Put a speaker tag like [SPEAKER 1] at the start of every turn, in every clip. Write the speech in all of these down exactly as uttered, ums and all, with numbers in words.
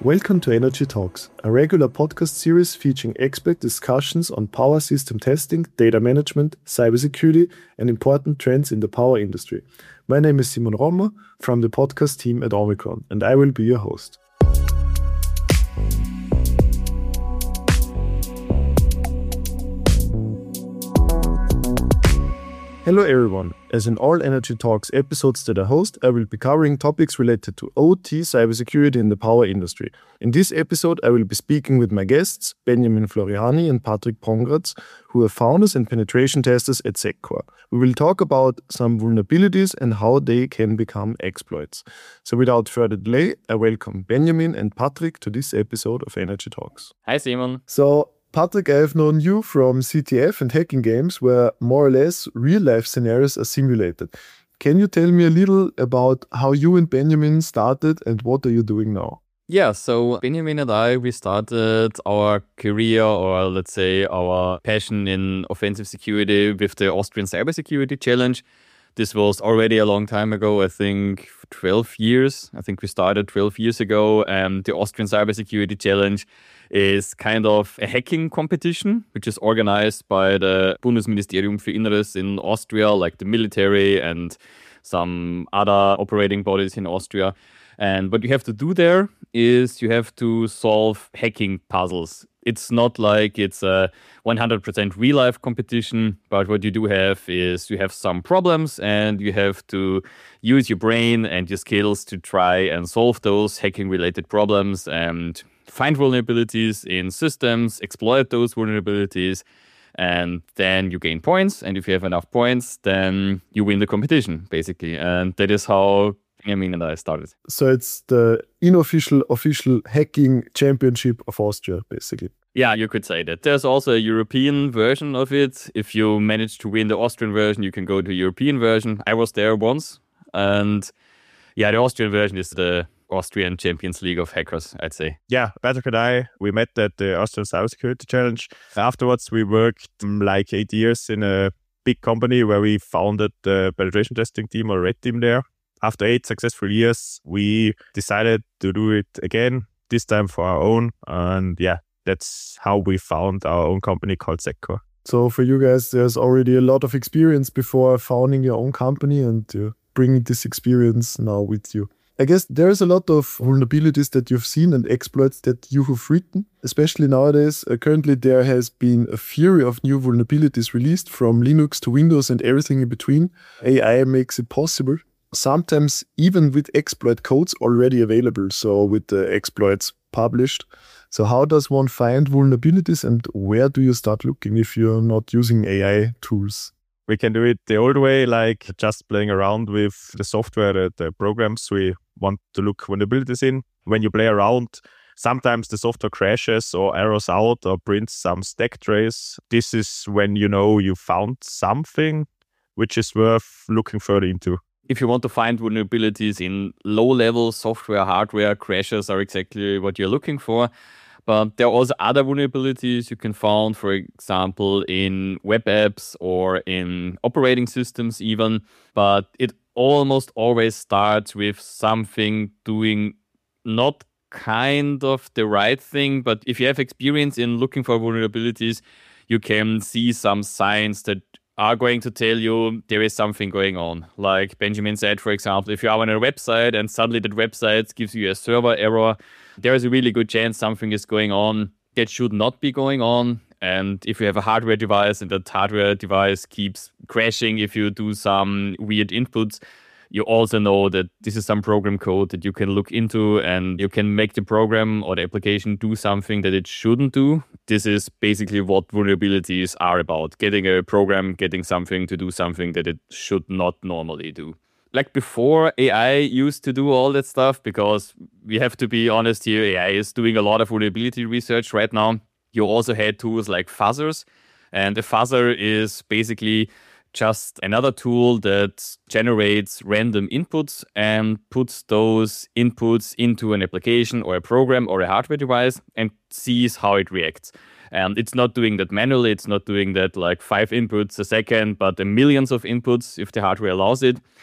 [SPEAKER 1] Welcome to Energy Talks, a regular podcast series featuring expert discussions on power system testing, data management, cybersecurity, and important trends in the power industry. My name is Simon Romer from the podcast team at Omicron, and I will be your host. Hello everyone. As in all Energy Talks episodes that I host, I will be covering topics related to O T, cybersecurity in the power industry. In this episode, I will be speaking with my guests, Benjamin Floriani and Patrick Pongratz, who are founders and penetration testers at Seccore. We will talk about some vulnerabilities and how they can become exploits. So without further delay, I welcome Benjamin and Patrick to this episode of Energy Talks.
[SPEAKER 2] Hi Simon.
[SPEAKER 1] So Patrick, I have known you from C T F and hacking games where more or less real-life scenarios are simulated. Can you tell me a little about how you and Benjamin started and what are you doing now?
[SPEAKER 2] Yeah, so Benjamin and I, we started our career, or let's say our passion in offensive security with the Austrian Cybersecurity Challenge. This was already a long time ago, I think twelve years. I think we started twelve years ago. And the Austrian Cybersecurity Challenge is kind of a hacking competition, which is organized by the Bundesministerium für Inneres in Austria, like the military and some other operating bodies in Austria. And what you have to do there is you have to solve hacking puzzles. It's not like it's a one hundred percent real-life competition, but what you do have is you have some problems and you have to use your brain and your skills to try and solve those hacking-related problems and find vulnerabilities in systems, exploit those vulnerabilities, and then you gain points. And if you have enough points, then you win the competition, basically. And that is how Benjamin and I started.
[SPEAKER 1] So it's the unofficial, official hacking championship of Austria, basically.
[SPEAKER 2] Yeah, you could say that. There's also a European version of it. If you manage to win the Austrian version, you can go to the European version. I was there once. And yeah, the Austrian version is the Austrian Champions League of hackers, I'd say.
[SPEAKER 3] Yeah, Patrick and I, we met at the Austrian Cybersecurity Challenge. Afterwards, we worked um, like eight years in a big company where we founded the penetration testing team or red team there. After eight successful years, we decided to do it again, this time for our own. And yeah, that's how we found our own company called Seccore.
[SPEAKER 1] So for you guys, there's already a lot of experience before founding your own company and uh, bringing this experience now with you. I guess there's a lot of vulnerabilities that you've seen and exploits that you have written, especially nowadays. Uh, currently, there has been a fury of new vulnerabilities released from Linux to Windows and everything in between. A I makes it possible, sometimes even with exploit codes already available, so with the exploits published. So how does one find vulnerabilities and where do you start looking if you're not using A I tools?
[SPEAKER 3] We can do it the old way, like just playing around with the software, the, the programs we want to look vulnerabilities in. When you play around, sometimes the software crashes or errors out or prints some stack trace. This is when you know you found something which is worth looking further into.
[SPEAKER 2] If you want to find vulnerabilities in low-level software, hardware, crashes are exactly what you're looking for. But there are also other vulnerabilities you can find, for example, in web apps or in operating systems even. But it almost always starts with something doing not kind of the right thing. But if you have experience in looking for vulnerabilities, you can see some signs that are going to tell you there is something going on. Like Benjamin said, for example, if you are on a website and suddenly that website gives you a server error, there is a really good chance something is going on that should not be going on. And if you have a hardware device and that hardware device keeps crashing if you do some weird inputs, you also know that this is some program code that you can look into and you can make the program or the application do something that it shouldn't do. This is basically what vulnerabilities are about. Getting a program, getting something to do something that it should not normally do. Like before, A I used to do all that stuff because we have to be honest here, A I is doing a lot of vulnerability research right now. You also had tools like fuzzers, and a fuzzer is basically just another tool that generates random inputs and puts those inputs into an application or a program or a hardware device and sees how it reacts. And it's not doing that manually. It's not doing that like five inputs a second, but the millions of inputs if the hardware allows it.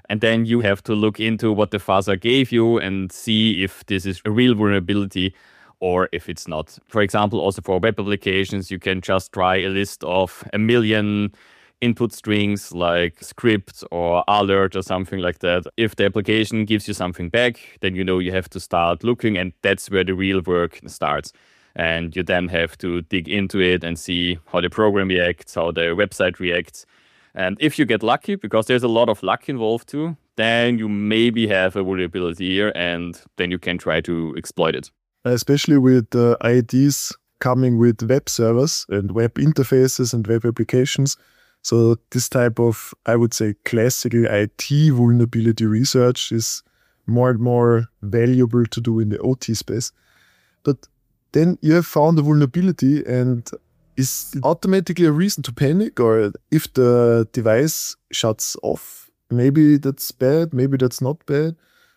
[SPEAKER 2] And then you have to look into what the fuzzer gave you and see if this is a real vulnerability or if it's not. For example, also for web applications, you can just try a list of a million input strings like script or alert or something like that. If the application gives you something back, then you know you have to start looking, and that's where the real work starts. And you then have to dig into it and see how the program reacts, how the website reacts. And if you get lucky, because there's a lot of luck involved too, then you maybe have a vulnerability here, and then you can try to exploit it.
[SPEAKER 1] Especially with uh, I Ds coming with web servers and web interfaces and web applications. So this type of, I would say, classical I T vulnerability research is more and more valuable to do in the O T space. But then you have found a vulnerability, and is it automatically a reason to panic? Or if the device shuts off, maybe that's bad, maybe that's not bad.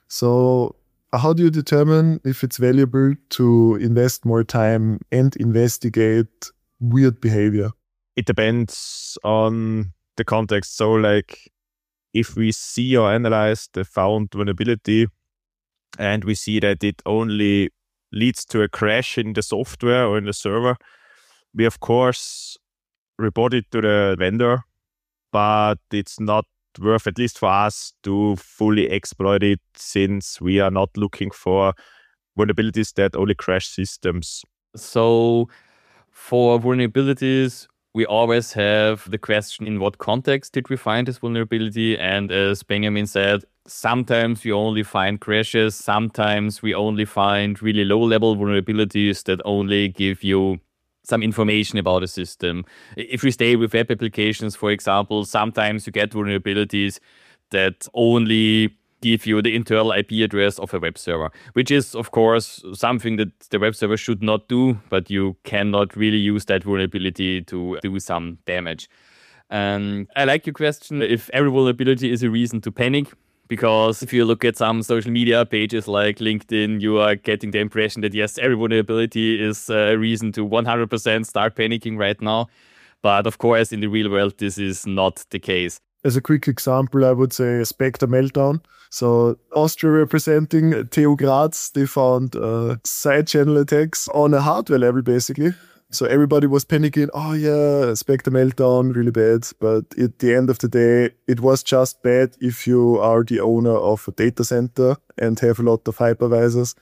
[SPEAKER 1] So how do you determine if it's valuable to invest more time and investigate weird behavior?
[SPEAKER 3] It depends on the context. So like if we see or analyze the found vulnerability and we see that it only leads to a crash in the software or in the server, we of course report it to the vendor, but it's not worth, at least for us, to fully exploit it, since we are not looking for vulnerabilities that only crash systems.
[SPEAKER 2] So for vulnerabilities, we always have the question, in what context did we find this vulnerability? And as Benjamin said, sometimes we only find crashes, sometimes we only find really low-level vulnerabilities that only give you some information about a system. If we stay with web applications, for example, sometimes you get vulnerabilities that only give you the internal I P address of a web server, which is, of course, something that the web server should not do, but you cannot really use that vulnerability to do some damage. And I like your question, if every vulnerability is a reason to panic, because if you look at some social media pages like LinkedIn, you are getting the impression that, yes, every vulnerability is a reason to one hundred percent start panicking right now. But of course, in the real world, this is not the case.
[SPEAKER 1] As a quick example, I would say Spectre Meltdown. So Austria representing T U Graz, they found uh, side channel attacks on a hardware level, basically. So everybody was panicking, oh yeah, Spectre Meltdown, really bad. But at the end of the day, it was just bad if you are the owner of a data center and have a lot of hypervisors.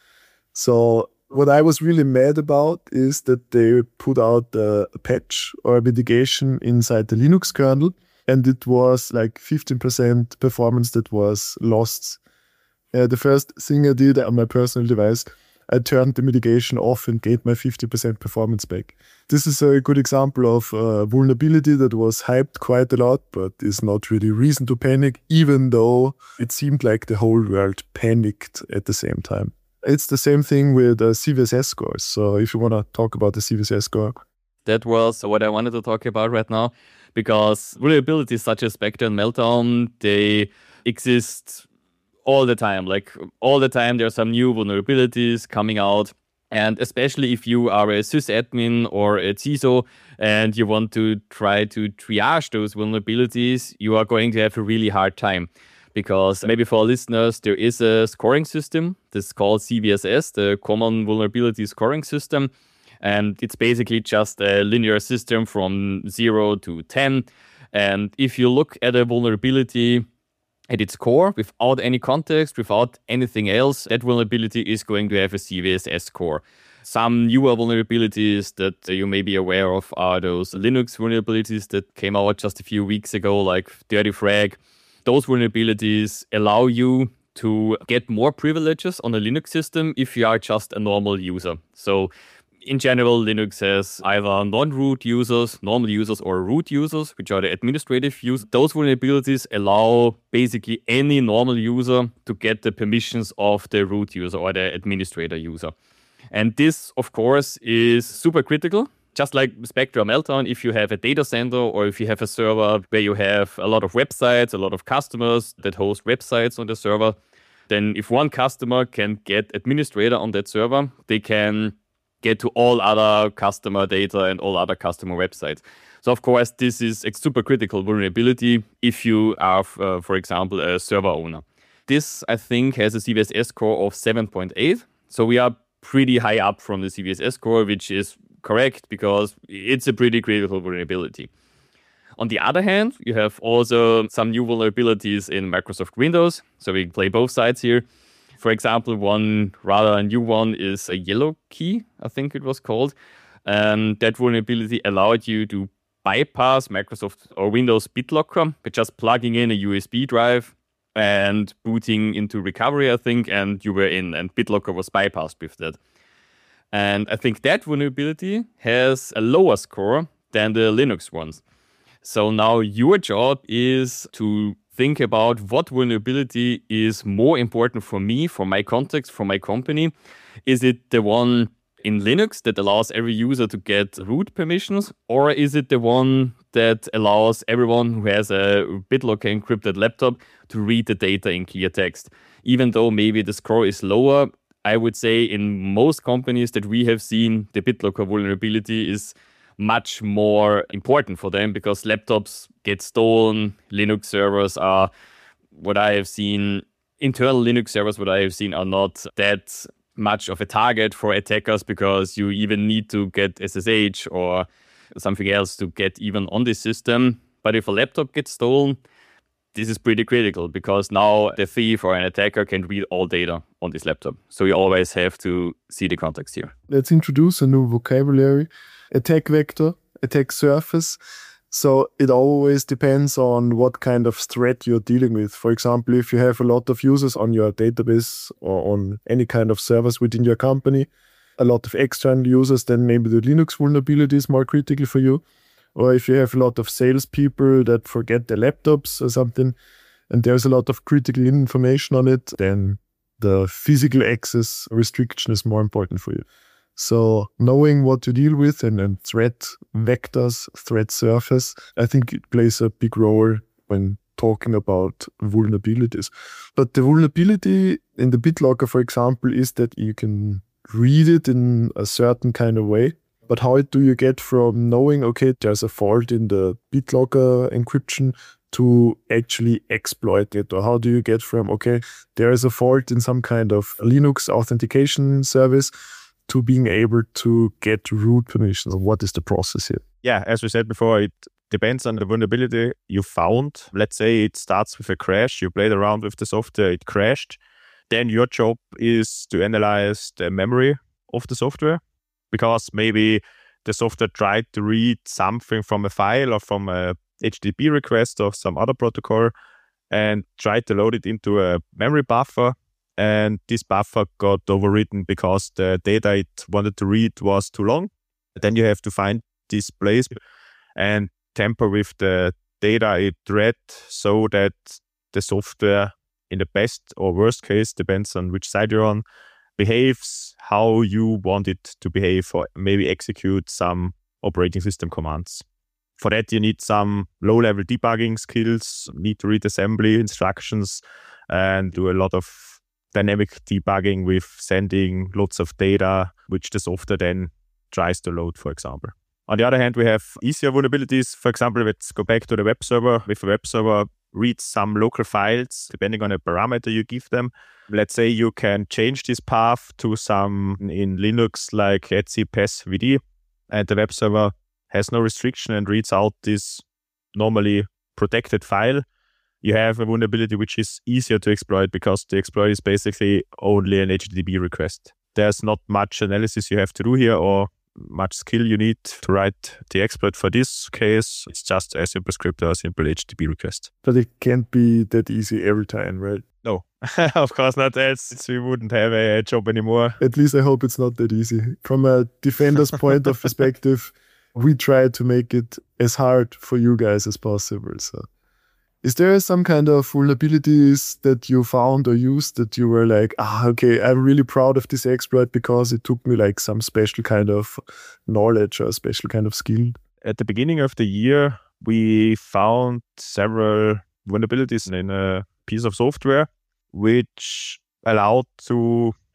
[SPEAKER 1] So what I was really mad about is that they put out a patch or a mitigation inside the Linux kernel, and it was like fifteen percent performance that was lost. Uh, the first thing I did on my personal device, I turned the mitigation off and gained my fifty percent performance back. This is a good example of a vulnerability that was hyped quite a lot, but is not really reason to panic, even though it seemed like the whole world panicked at the same time. It's the same thing with uh, C V S S scores. So if you want to talk about the C V S S score.
[SPEAKER 2] That was what I wanted to talk about right now, because vulnerabilities such as Spectre and Meltdown, they exist all the time. Like all the time, there are some new vulnerabilities coming out. And especially if you are a sysadmin or a C I S O and you want to try to triage those vulnerabilities, you are going to have a really hard time. Because maybe for our listeners, there is a scoring system. This is called C V S S, the Common Vulnerability Scoring System. And it's basically just a linear system from zero to ten. And if you look at a vulnerability at its core, without any context, without anything else, that vulnerability is going to have a C V S S score. Some newer vulnerabilities that you may be aware of are those Linux vulnerabilities that came out just a few weeks ago, like Dirty Frag. Those vulnerabilities allow you to get more privileges on a Linux system if you are just a normal user. So in general, Linux has either non-root users, normal users, or root users, which are the administrative users. Those vulnerabilities allow basically any normal user to get the permissions of the root user or the administrator user. And this, of course, is super critical. Just like Spectre or Meltdown, if you have a data center or if you have a server where you have a lot of websites, a lot of customers that host websites on the server, then if one customer can get administrator on that server, they can get to all other customer data and all other customer websites. So of course, this is a super critical vulnerability if you are, uh, for example, a server owner. This, I think, has a C V S S score of seven point eight. So we are pretty high up from the C V S S score, which is correct because it's a pretty critical vulnerability. On the other hand, you have also some new vulnerabilities in Microsoft Windows. So we play both sides here. For example, one rather new one is a yellow key, I think it was called. Um, that vulnerability allowed you to bypass Microsoft or Windows BitLocker by just plugging in a U S B drive and booting into recovery, I think, and you were in, and BitLocker was bypassed with that. And I think that vulnerability has a lower score than the Linux ones. So now your job is to think about what vulnerability is more important for me, for my context, for my company. Is it the one in Linux that allows every user to get root permissions? Or is it the one that allows everyone who has a BitLocker encrypted laptop to read the data in clear text? Even though maybe the score is lower, I would say in most companies that we have seen, the BitLocker vulnerability is much more important for them because laptops get stolen. Linux servers are, what I have seen, internal Linux servers, what I have seen are not that much of a target for attackers because you even need to get S S H or something else to get even on this system. But if a laptop gets stolen, this is pretty critical because now the thief or an attacker can read all data on this laptop. So you always have to see the context here.
[SPEAKER 1] Let's introduce a new vocabulary. Attack vector, attack surface. So it always depends on what kind of threat you're dealing with. For example, if you have a lot of users on your database or on any kind of servers within your company, a lot of external users, then maybe the Linux vulnerability is more critical for you. Or if you have a lot of salespeople that forget their laptops or something, and there's a lot of critical information on it, then the physical access restriction is more important for you. So knowing what to deal with and, and threat vectors, threat surface, I think it plays a big role when talking about vulnerabilities. But the vulnerability in the BitLocker, for example, is that you can read it in a certain kind of way. But how do you get from knowing, okay, there's a fault in the BitLocker encryption to actually exploit it? Or how do you get from, okay, there is a fault in some kind of Linux authentication service to being able to get root permissions? What is the process here?
[SPEAKER 3] Yeah, as we said before, it depends on the vulnerability you found. Let's say it starts with a crash. You played around with the software, it crashed. Then your job is to analyze the memory of the software, because maybe the software tried to read something from a file or from a H T T P request or some other protocol and tried to load it into a memory buffer. And this buffer got overwritten because the data it wanted to read was too long. Then you have to find this place and tamper with the data it read so that the software, in the best or worst case, depends on which side you're on, behaves how you want it to behave, or maybe execute some operating system commands. For that, you need some low-level debugging skills, need to read assembly instructions, and do a lot of dynamic debugging with sending lots of data, which the software then tries to load, for example. On the other hand, we have easier vulnerabilities. For example, let's go back to the web server. If a web server reads some local files, depending on a parameter you give them, let's say you can change this path to some in Linux like etc passvd, and the web server has no restriction and reads out this normally protected file. You have a vulnerability which is easier to exploit because the exploit is basically only an H T T P request. There's not much analysis you have to do here or much skill you need to write the exploit for this case. It's just a simple script or a simple H T T P request.
[SPEAKER 1] But it can't be that easy every time, right?
[SPEAKER 3] No, of course not. Else we wouldn't have a job anymore.
[SPEAKER 1] At least I hope it's not that easy. From a defender's point of perspective, we try to make it as hard for you guys as possible. So, is there some kind of vulnerabilities that you found or used that you were like, ah, okay, I'm really proud of this exploit because it took me like some special kind of knowledge or a special kind of skill?
[SPEAKER 3] At the beginning of the year, we found several vulnerabilities in a piece of software which allowed to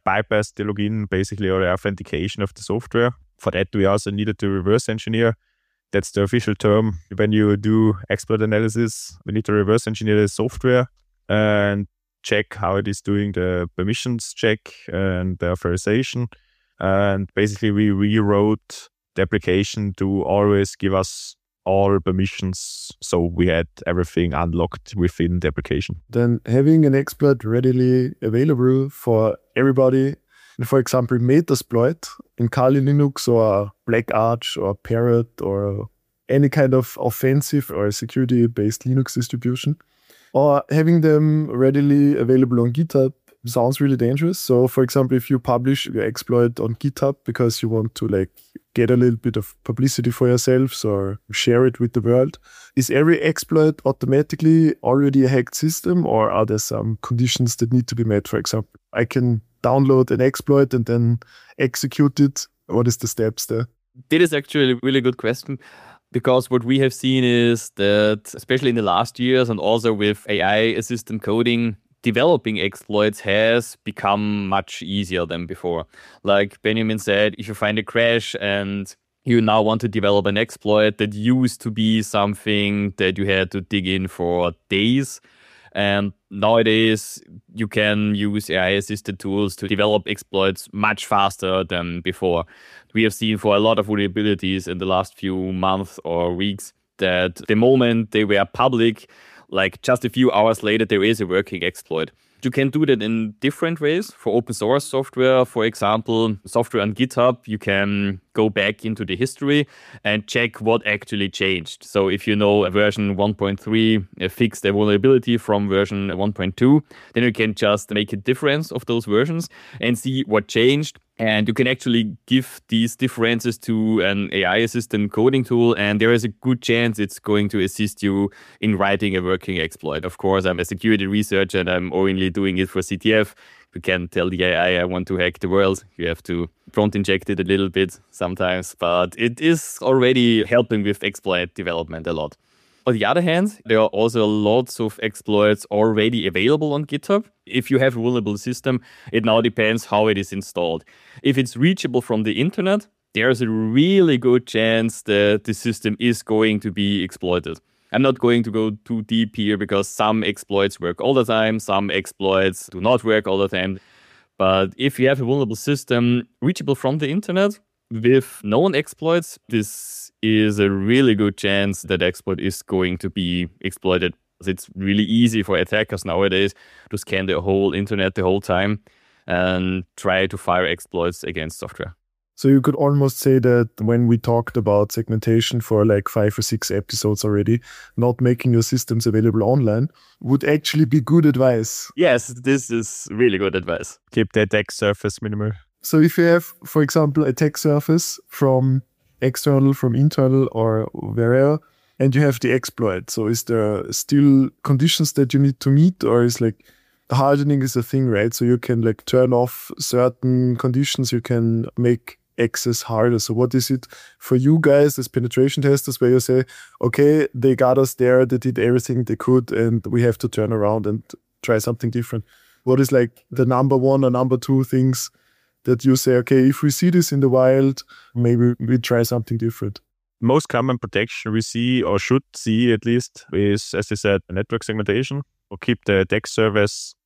[SPEAKER 3] bypass the login basically or the authentication of the software. For that, we also needed to reverse engineer. That's the official term. When you do exploit analysis, we need to reverse engineer the software and check how it is doing the permissions check and the authorization. And basically, we rewrote the application to always give us all permissions, so we had everything unlocked within the application.
[SPEAKER 1] Then having an exploit readily available for everybody, for example, Metasploit in Kali Linux or Black Arch or Parrot or any kind of offensive or security-based Linux distribution, or having them readily available on GitHub sounds really dangerous. So, for example, if you publish your exploit on GitHub because you want to like get a little bit of publicity for yourselves or share it with the world, is every exploit automatically already a hacked system, or are there some conditions that need to be met? For example, I can download an exploit and then execute it. What is the steps there?
[SPEAKER 2] That is actually a really good question. Because what we have seen is that, especially in the last years and also with A I assistant coding, developing exploits has become much easier than before. Like Benjamin said, if you find a crash and you now want to develop an exploit that used to be something that you had to dig in for days, and nowadays you can use A I-assisted tools to develop exploits much faster than before. We have seen for a lot of vulnerabilities in the last few months or weeks that the moment they were public, like just a few hours later, there is a working exploit. You can do that in different ways. For open source software, for example, software on GitHub, you can go back into the history and check what actually changed. So if you know a version one point three fixed a vulnerability from version one point two, then you can just make a difference of those versions and see what changed. And you can actually give these differences to an A I assistant coding tool, and there is a good chance it's going to assist you in writing a working exploit. Of course, I'm a security researcher and I'm only doing it for C T F. You can't tell the A I I want to hack the world. You have to prompt inject it a little bit sometimes, but it is already helping with exploit development a lot. On the other hand, there are also lots of exploits already available on GitHub. If you have a vulnerable system, it now depends how it is installed. If it's reachable from the internet, there's a really good chance that the system is going to be exploited. I'm not going to go too deep here because some exploits work all the time, some exploits do not work all the time. But if you have a vulnerable system reachable from the internet with known exploits, this is a really good chance that exploit is going to be exploited. It's really easy for attackers nowadays to scan the whole internet the whole time and try to fire exploits against software.
[SPEAKER 1] So you could almost say that when we talked about segmentation for like five or six episodes already, not making your systems available online would actually be good advice.
[SPEAKER 2] Yes, this is really good advice.
[SPEAKER 3] Keep the attack surface minimal.
[SPEAKER 1] So if you have, for example, attack surface from external, from internal or wherever, and you have the exploit, so is there still conditions that you need to meet, or is like hardening is a thing, right? So you can like turn off certain conditions, you can make access harder. So what is it for you guys as penetration testers where you say, okay, they got us there, they did everything they could, and we have to turn around and try something different? What is like the number one or number two things that you say, okay, if we see this in the wild, maybe we try something different?
[SPEAKER 3] Most common protection we see, or should see at least, is, as I said, network segmentation, or keep the attack surface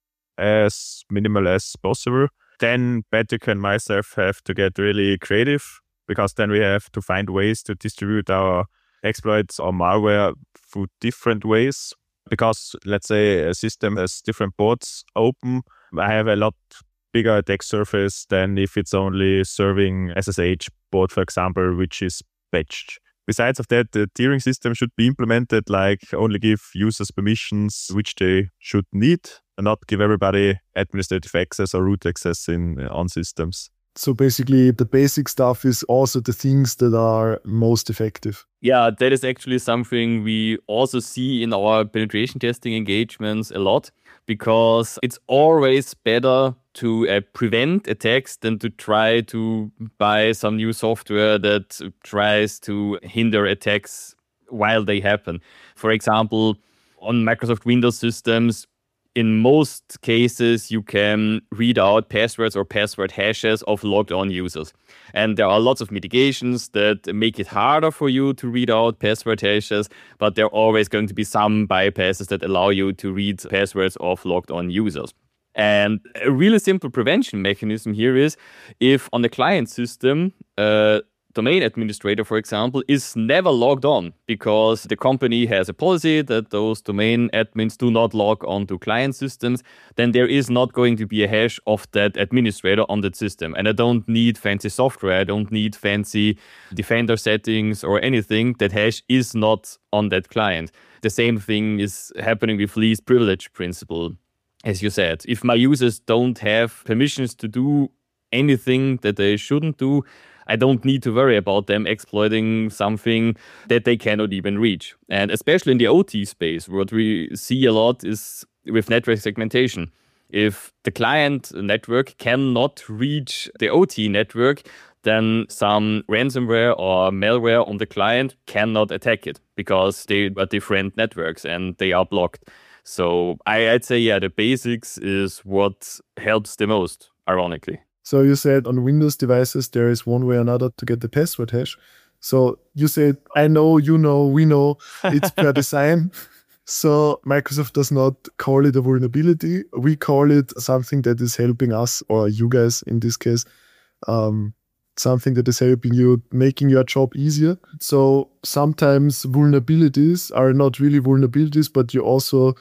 [SPEAKER 3] as minimal as possible. Then Patrick and myself have to get really creative, because then we have to find ways to distribute our exploits or malware through different ways. Because let's say a system has different ports open, I have a lot bigger attack surface than if it's only serving S S H port, for example, which is patched. Besides of that, the tiering system should be implemented, like only give users permissions which they should need, and not give everybody administrative access or root access in on systems.
[SPEAKER 1] So basically, the basic stuff is also the things that are most effective.
[SPEAKER 2] Yeah, that is actually something we also see in our penetration testing engagements a lot, because it's always better to uh, prevent attacks than to try to buy some new software that tries to hinder attacks while they happen. For example, on Microsoft Windows systems, in most cases, you can read out passwords or password hashes of logged on users. And there are lots of mitigations that make it harder for you to read out password hashes, but there are always going to be some bypasses that allow you to read passwords of logged on users. And a really simple prevention mechanism here is if on the client system, uh, domain administrator, for example, is never logged on because the company has a policy that those domain admins do not log on to client systems, then there is not going to be a hash of that administrator on that system. And I don't need fancy software. I don't need fancy Defender settings or anything. That hash is not on that client. The same thing is happening with least privilege principle. As you said, if my users don't have permissions to do anything that they shouldn't do, I don't need to worry about them exploiting something that they cannot even reach. And especially in the O T space, what we see a lot is with network segmentation. If the client network cannot reach the O T network, then some ransomware or malware on the client cannot attack it because they are different networks and they are blocked. So I, I'd say, yeah, the basics is what helps the most, ironically.
[SPEAKER 1] So you said on Windows devices, there is one way or another to get the password hash. So you said, I know, you know, we know, it's per design. So Microsoft does not call it a vulnerability. We call it something that is helping us, or you guys in this case, um, something that is helping you, making your job easier. So sometimes vulnerabilities are not really vulnerabilities, but you also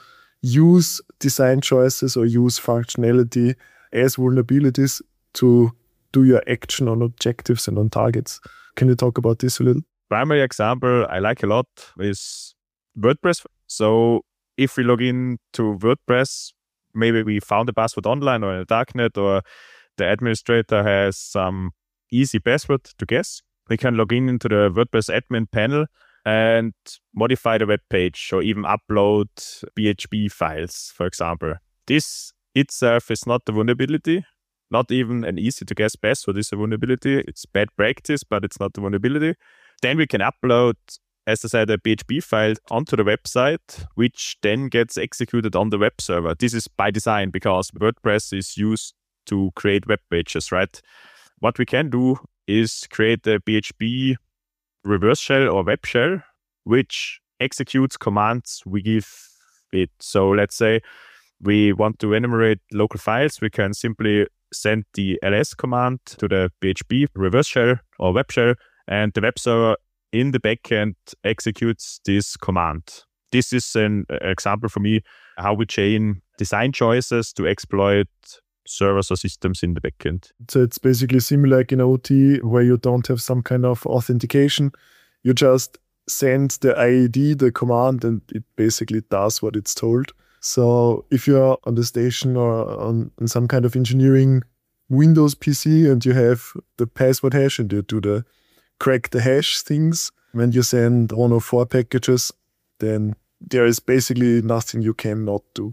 [SPEAKER 1] use design choices or use functionality as vulnerabilities to do your action on objectives and on targets. Can you talk about this a little?
[SPEAKER 3] Primary example I like a lot is WordPress. So if we log in to WordPress, maybe we found a password online or in the darknet, or the administrator has some easy password to guess. We can log in into the WordPress admin panel and modify the web page or even upload P H P files, for example. This itself is not a vulnerability. Not even an easy to guess password is a vulnerability. It's bad practice, but it's not a vulnerability. Then we can upload, as I said, a P H P file onto the website, which then gets executed on the web server. This is by design because WordPress is used to create web pages, right? What we can do is create a P H P reverse shell or web shell, which executes commands we give it. So let's say we want to enumerate local files. We can simply send the ls command to the P H P reverse shell or web shell, and the web server in the backend executes this command. This is an example for me how we chain design choices to exploit servers or systems in the backend.
[SPEAKER 1] So it's basically similar like in O T where you don't have some kind of authentication. You just send the I A D, the command, and it basically does what it's told. So if you're on the station or on, on some kind of engineering Windows P C and you have the password hash and you do the crack the hash things, when you send one or four packages, then there is basically nothing you cannot do.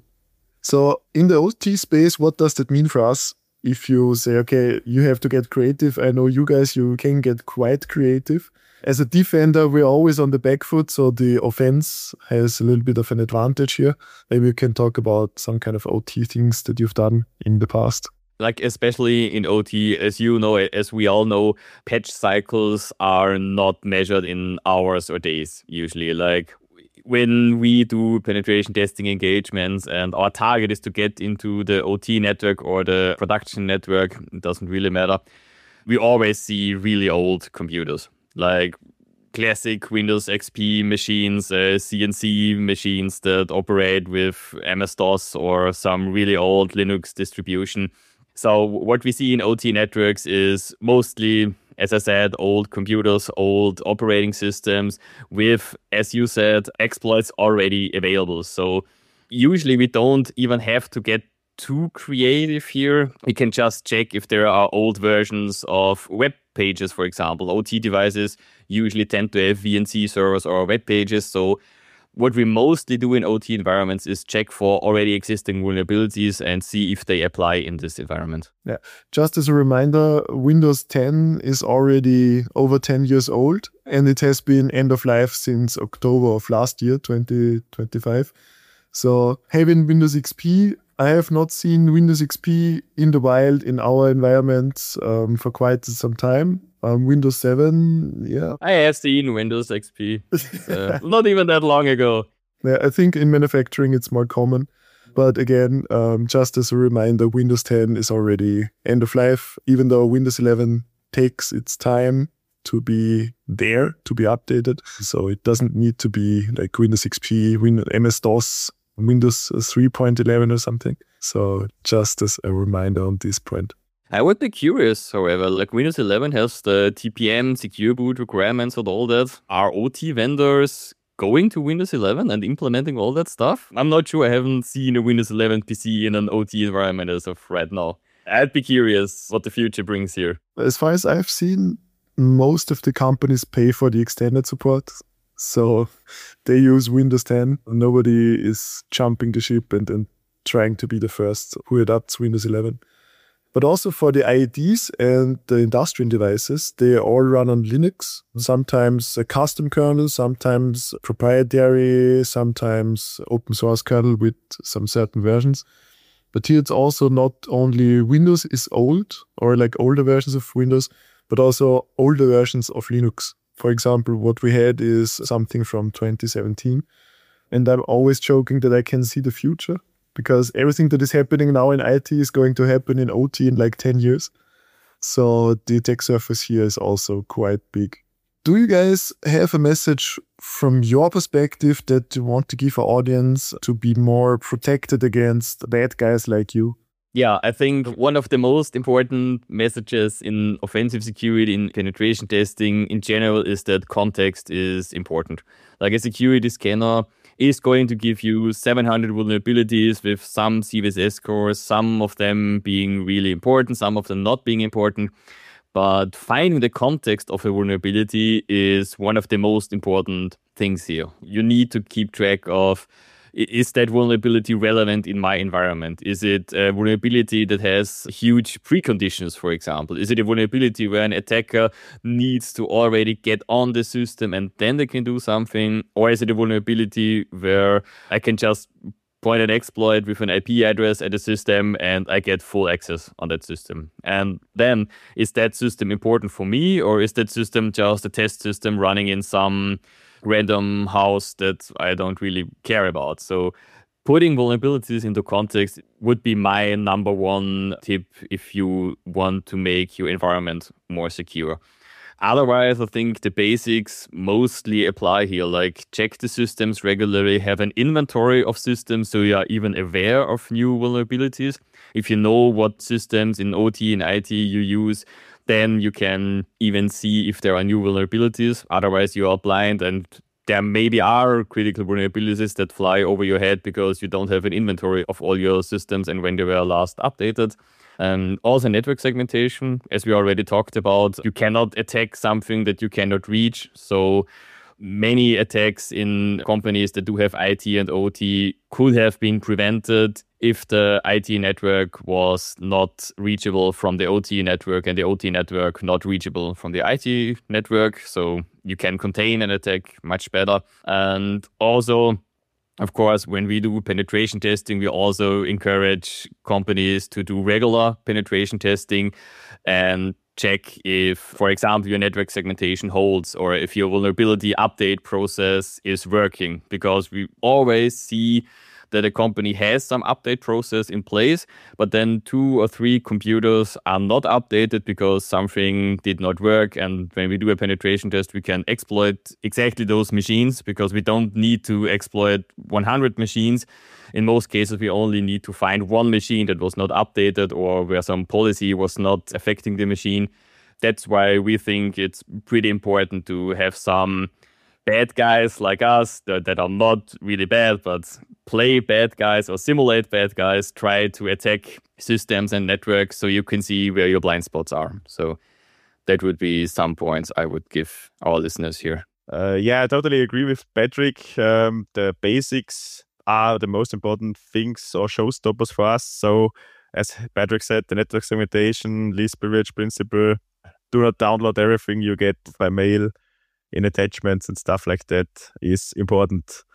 [SPEAKER 1] So in the O T space, what does that mean for us? If you say, okay, you have to get creative. I know you guys, you can get quite creative. As a defender, we're always on the back foot, so the offense has a little bit of an advantage here. Maybe you can talk about some kind of O T things that you've done in the past.
[SPEAKER 2] Like especially in O T, as you know, as we all know, patch cycles are not measured in hours or days usually. Like when we do penetration testing engagements and our target is to get into the O T network or the production network, it doesn't really matter. We always see really old computers, like classic Windows X P machines, uh, C N C machines that operate with M S DOS or some really old Linux distribution. So what we see in O T networks is mostly, as I said, old computers, old operating systems with, as you said, exploits already available. So usually we don't even have to get too creative here. We can just check if there are old versions of web pages, for example. O T devices usually tend to have V N C servers or web pages. So what we mostly do in O T environments is check for already existing vulnerabilities and see if they apply in this environment.
[SPEAKER 1] Yeah. Just as a reminder, Windows ten is already over ten years old, and it has been end of life since October of last year, twenty twenty-five. So having Windows X P, I have not seen Windows X P in the wild in our environment um, for quite some time. Um, Windows seven, yeah.
[SPEAKER 2] I have seen Windows X P. Uh, not even that long ago.
[SPEAKER 1] Yeah, I think in manufacturing it's more common. But again, um, just as a reminder, Windows ten is already end of life, even though Windows eleven takes its time to be there, to be updated. So it doesn't need to be like Windows X P, Windows M S DOS, Windows three point eleven or something. So just as a reminder on this point.
[SPEAKER 2] I would be curious, however, like Windows eleven has the T P M, secure boot requirements and all that. Are O T vendors going to Windows eleven and implementing all that stuff? I'm not sure. I haven't seen a Windows eleven P C in an O T environment as of right now. I'd be curious what the future brings here.
[SPEAKER 1] As far as I've seen, most of the companies pay for the extended support. So they use Windows ten. Nobody is jumping the ship and, and trying to be the first who adopts Windows eleven. But also for the I E Ds and the industrial devices, they all run on Linux. Sometimes a custom kernel, sometimes proprietary, sometimes open source kernel with some certain versions. But here it's also not only Windows is old or like older versions of Windows, but also older versions of Linux. For example, what we had is something from twenty seventeen. And I'm always joking that I can see the future, because everything that is happening now in I T is going to happen in O T in like ten years. So the attack surface here is also quite big. Do you guys have a message from your perspective that you want to give our audience to be more protected against bad guys like you?
[SPEAKER 2] Yeah, I think one of the most important messages in offensive security, in penetration testing in general, is that context is important. Like a security scanner is going to give you seven hundred vulnerabilities with some C V S S scores, some of them being really important, some of them not being important. But finding the context of a vulnerability is one of the most important things here. You need to keep track of, is that vulnerability relevant in my environment? Is it a vulnerability that has huge preconditions, for example? Is it a vulnerability where an attacker needs to already get on the system and then they can do something? Or is it a vulnerability where I can just point an exploit with an I P address at a system and I get full access on that system? And then, is that system important for me, or is that system just a test system running in some random house that I don't really care about? So putting vulnerabilities into context would be my number one tip if you want to make your environment more secure. Otherwise, I think the basics mostly apply here, like check the systems regularly, have an inventory of systems so you are even aware of new vulnerabilities. If you know what systems in O T and I T you use, then you can even see if there are new vulnerabilities. Otherwise, you are blind and there maybe are critical vulnerabilities that fly over your head because you don't have an inventory of all your systems and when they were last updated. And also network segmentation, as we already talked about, you cannot attack something that you cannot reach. So many attacks in companies that do have I T and O T could have been prevented if the I T network was not reachable from the O T network and the O T network not reachable from the I T network. So you can contain an attack much better. And also, of course, when we do penetration testing, we also encourage companies to do regular penetration testing and check if, for example, your network segmentation holds or if your vulnerability update process is working, because we always see that a company has some update process in place, but then two or three computers are not updated because something did not work. And when we do a penetration test, we can exploit exactly those machines because we don't need to exploit one hundred machines. In most cases, we only need to find one machine that was not updated or where some policy was not affecting the machine. That's why we think it's pretty important to have some bad guys like us that, that are not really bad, but play bad guys or simulate bad guys, try to attack systems and networks so you can see where your blind spots are. So that would be some points I would give our listeners here.
[SPEAKER 3] Uh, yeah, I totally agree with Patrick. Um, the basics are the most important things or showstoppers for us. So as Patrick said, the network segmentation, least privilege principle, do not download everything you get by mail in attachments and stuff like that is important.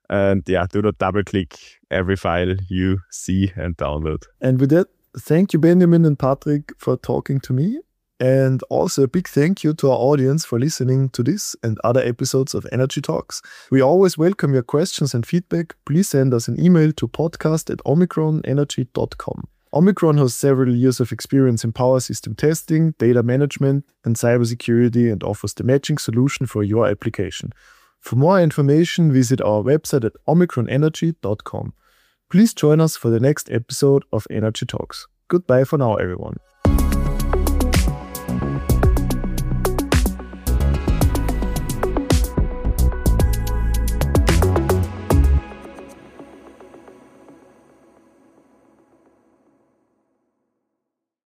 [SPEAKER 3] And yeah, do not double click every file you see and download.
[SPEAKER 1] And with that, thank you, Benjamin and Patrick, for talking to me. And also a big thank you to our audience for listening to this and other episodes of Energy Talks. We always welcome your questions and feedback. Please send us an email to podcast at omicron energy dot com. Omicron has several years of experience in power system testing, data management, and cybersecurity, and offers the matching solution for your application. For more information, visit our website at omicron energy dot com. Please join us for the next episode of Energy Talks. Goodbye for now, everyone.